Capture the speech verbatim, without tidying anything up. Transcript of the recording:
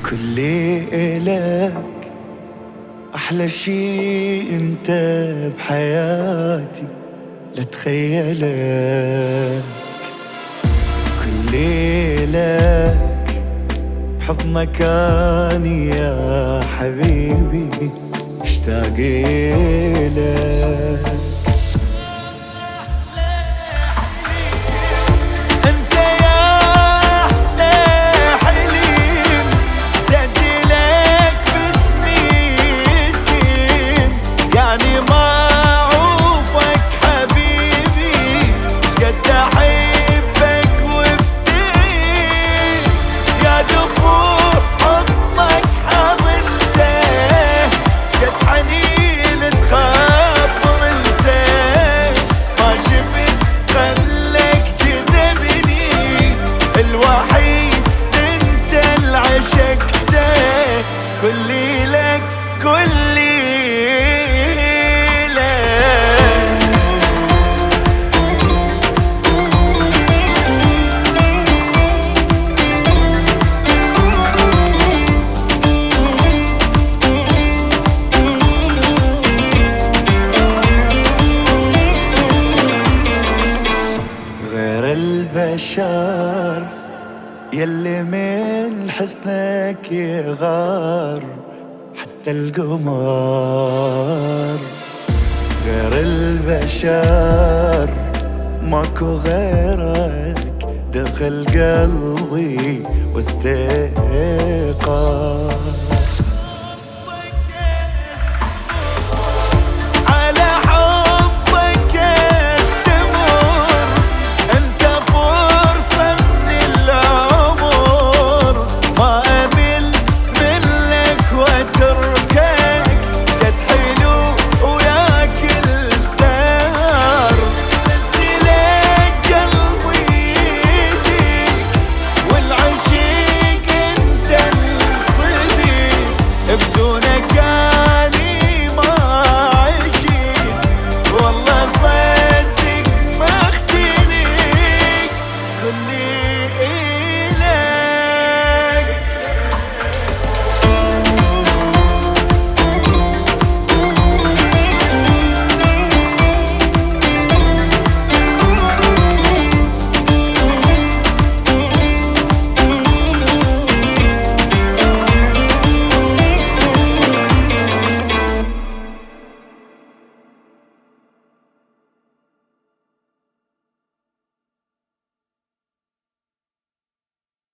كل إلك أحلى شي انت بحياتي لتخيلك. كل لك بحضنك اني يا حبيبي اشتاق لك. كلي لك كلي لك غير البشر يلي من حسنك يغار حتى القمر. غير البشر ماكو غيرك دخل قلبي واستيقظ. كلي